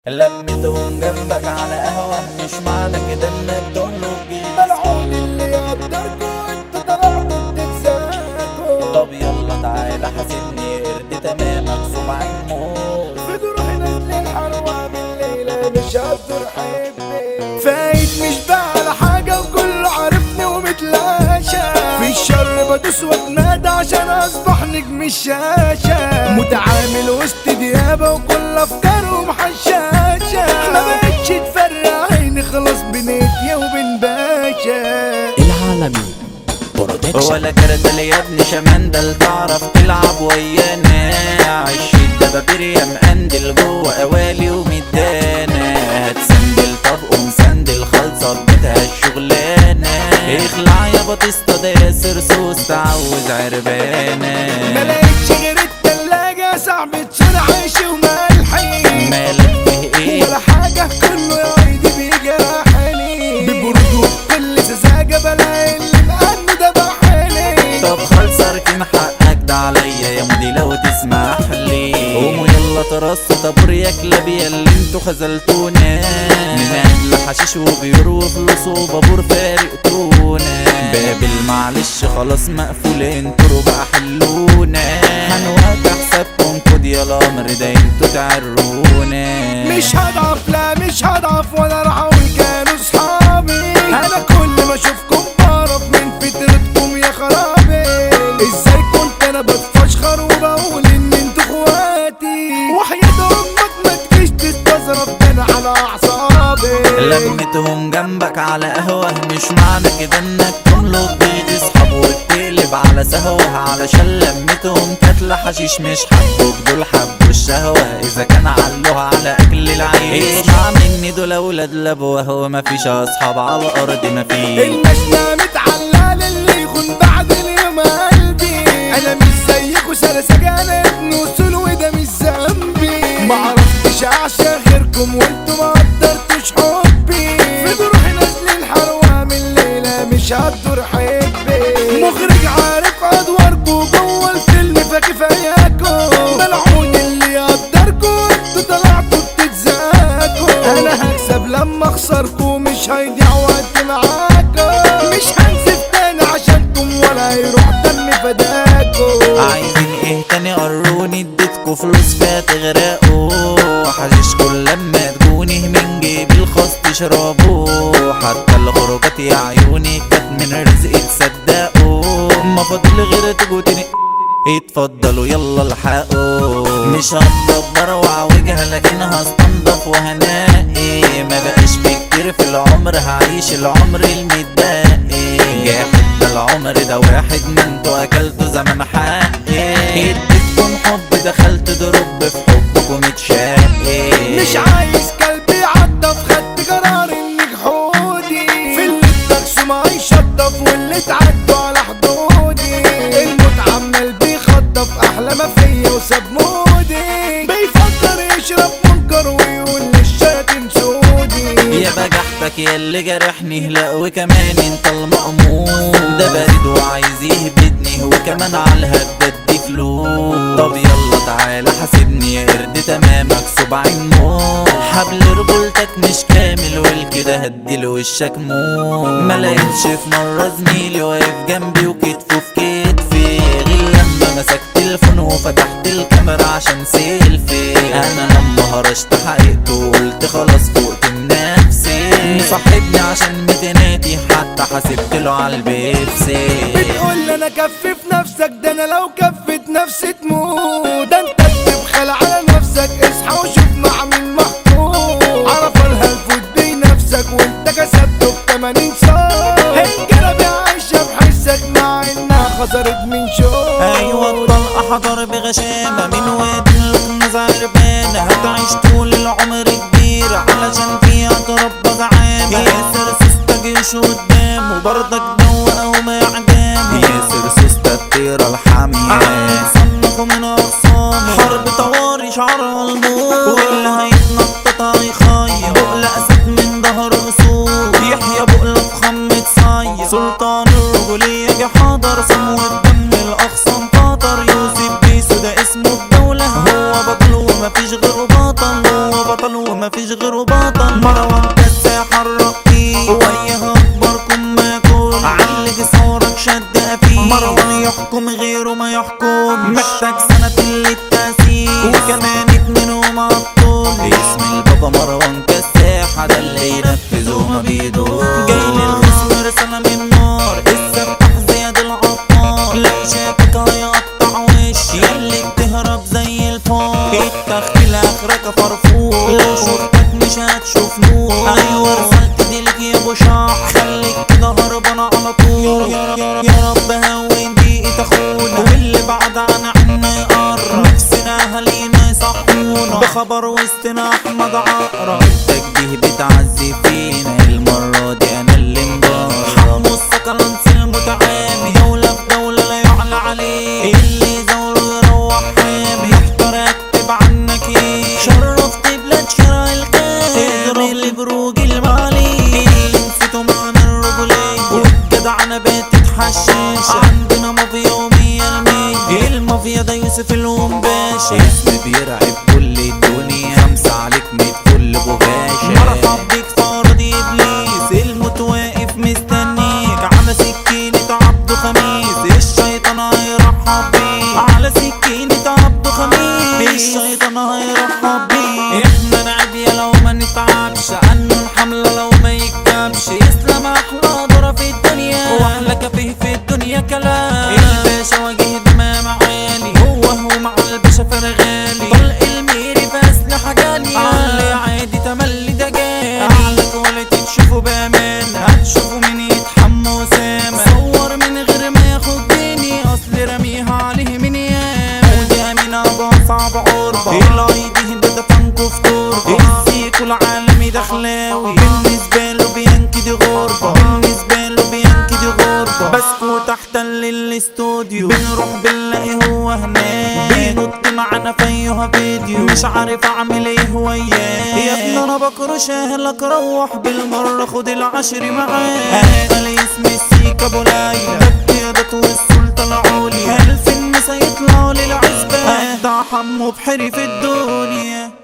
لمتهم جنبك على قهوة مش معنى كده انك تملك جيز. ملعون اللي يقدركوا انتوا طلعتوا بتتساكوا. طب يلا تعالى حاسبني قرد تمامك صباعين موت. في جروح نازلين حروة بالليلة مش هقدر حبي. فايت مش بقى على حاجة وكله عارفني ومتلاشى. في الشر بدوس واتنادى عشان اصبح نجم الشاشة. متعامل وسط ديابة وكل افكارهم حشاشة. ما بقتش تفرق عيني خلاص بنيتي وبين باشا. العالمي برودكشن. ولا كرتل يا ابني شمندل تعرف تلعب ويانا. عش الدبابير يا مقندل جوه قوالي ومدانا. هتسندل طب قوم سندل خالصة بيتها الشغلانة. اخلع يا بطيستا ده يا سرسوس تعوز عربانة. ملاقيتش غير التلاجة صاحبة شارع عيشي وملحي. مالك فيه ايه ولا حاجة كله يا عيدي بيجرحني. ببرود كل سذاجة بلاقي اللي مقن ده بحالي. طب خلص اركن حقك ده عليا يا مودي لو تسمح لي. قوموا يلا ترصوا طابور يا كلاب يا اللي انتوا خذلتونا. من اهل حشيش وبيور وفلوس وبابور فارقتونا. باب المعلش خلاص مقفول انتوا بقى حلونا. هنوقع حسابكم خد يا الامر ده انتوا تعرونا. مش هضعف لا مش هضعف ولا راح اقول كانوا صحابي. انا كل ما اشوفكم بعرف من فترتكم يا خرابي. ازاي كنت انا بتفشخر وبقول ان انتوا اخواتي. وحياة امك ما تجيش تستظرف ده انا على اعصابي. لمتهم جنبك على قهوة مش معنى كده انك تملك بيت اصحاب وتقلب على سهوة. علشان لمتهم كتلة حشيش مش حبوك دول حبوا الشهوة. اذا كان علوها على اكل العيش اسمع مني دول اولاد لبوة. هو مفيش اصحاب على الارض مفيش. المشنى متعلال اللي يخون بعد اليوم قلبي. انا مش زيكوا سلسجة انا ابن وصول وده مش ذنبي. معرفتش اعشى غيركم وانتوا ما قدرتوش حبي. في جروحي نازلين حروة من الليلة مش هقدر حبي. مخرج عارف ادواركوا جوه الفيلم فكفاياكوا. ملعون اللي يقدركوا انتوا طلعتوا بتتزاكوا. انا هكسب لما اخسركوا مش هيضيع وقت معاكوا. مش هنسف تاني عشانكم ولا هيروح دم فداكوا. عايزين ايه تاني قروني اديتكوا فلوس فيها تغرقوا. حشيشكوا لما تجوني من جيبي الخاص تشربوا. حتى الخروجات يا عيوني كانت من رزقي تصدقوا. ما فاضل غير تجوا تاني اتفضلوا يلا الحقوا. مش هتدبر واعوجها لكن هستنضف وهنائي. ما بقاش في كتير في العمر هعيش العمر المتبقي. جاحد ده العمر ده واحد ما انتوا اكلتوا زمن حقي. اديتكم حب دخلت ضرب في حبكم اتشقي. مش عايز كلبي يعضف خدت قرار اني جحودي. في اللي اتدرسوا ما يشطف واللي اتعدوا على حدودي. الموت عمال بيخطف احلى ما فيا وساب مودي. بيفكر يشرب منكر ويقول للشياطين سودي. يا بجحتك يا اللي جرحني لا وكمان انت المأمون. ده بارد وعايز يهبدني وكمان على الهدد دي فلوس. طب يلا تعالى حاسبني يا قرد تمامك صباعين موت. حبل رجولتك مش كامل والكده هدي وشك موت. ما لقيتش في مرة زميلي واقف جنبي وكتفه في كتفي. غير لما مسكت تليفون وفتحت الكاميرا عشان سيلفي. انا لما هرشت حقيقته وقلت خلاص فوقت من نفسي. مصاحبني عشان متناتي حتى حسبت له على البيبسي. بتقول انا كفف نفسك ده انا لو كفت نفسي تموت. ده انت بتبخل على نفسك اصحى وشوف مع مين محطوط. عرف الهلفوت بنفسك وانت كسبته ب80 صوت. الجربة عايشة بحسك مع انها خسرت من شوق. ايوه الطلقة حضر بغشامة من واد الكنز عربانة. هتعيش طول العمر كبير علشان فيها تربى زعامة. ياسر سوسته جيش قدام وبرضك دوقة وما عدام. ياسر سوسته الطيرة الحامية صنفوا من اقسامه. حرب طواري شعرها الموت واللي هيتنطط هيخيم. بقلة اسد من ظهر اسود يحيى بقلة بخمة صي. سلطان الرجولية جه حضر صمو الدم الاخصام قطر. يوسف بيسو ده اسمه الدولة. هو بطل ومفيش غيره بطل. هو بطل ومفيش مفيش غيره بطل. مروان كساح الرقيق وياها اكبركم ما يكون، علق صورك شد افيك، مروان يحكم غيره ما يحكم، محتاج سنة للتأسيس وكمان اتنين ومعطول. اسم البابا مروان كساح ده اللي ينفذه ما بيدور. جاي للخصم رسالة من نار، السفاح زياد العطار، لو شافك هيقطع وش ياللي بتهرب زي الفار. التخفيل اخرك فرفور، لو شفتك مش هتشوف نور. ايوه رسالتي دي لك يا ابو شاح، خليك كده هربان على طول. يا رب هون دقيقة اخونا، واللي بعد عن عنا يقرب، نفسنا اهالينا يصحونا بخبر وسطنا احمد عقرب. التجديه بتعزي فينا المرة دي انا اللي مجرب، حمو السكرانس المتعامي، دولة في دولة لا يعلى عليه، اللي يزوره يروح حامي، يحتار اكتب عنك ايه. شرفت بلاد شراء الخير، اضرب البروج المالي، اللي نسيته معنا الرجولية، والجدعنة بقت تتحشش، عندنا مافيا ومية المية، المافيا ده يوسف الومباشا، اسم بيرعب كل الدنيا، خمسة عليك 100 فل بغاشا. مرحب بيك فاضي ابليس، الموت واقف مستنيك على سكينة عبده خميس، الشيطان هيرحب بيك على سكينة عبده خميس، الشيطان هيرحب بيك. احنا نعب يا لو ما نتعبش، عنه الحملة لو ما يكتبش، يسلم احلى دورة في الدنيا واحلى كافيه في الدنيا كلام. الباشا واجه دمام عالي، هو مع الباشا فرغالي، طلق الميري بأسلحة جالية، علي عادي تملي ده جالي، اعلى كواليتي تشوفه بامان، هتشوفه مين يتحمى وسام، صور من غير ما ياخد ديني، اصل رميها عليه من يام، ودي امين ابو صعب عربة، الايدي ده فانكو في تربة، السيكو العالمي دخلاوي، بالنسبة له بيانكي دي غربة، بالنسبة له بيانكي دي غربة، بسكو تحت الاستوديو، بنروح بنلاقي هو هناك، بينط معانا فيها فيديو، مش عارف اعمل ايه وياه، يا ابني انا بكرش اهلك، روح بالمرة خد العشر معاك. انا اسمي السيكا ابو ليلى، ده القيادات والسلطة العليا، الف الناس يطلعوا للعزبة، ده حمو بحري في الدنيا.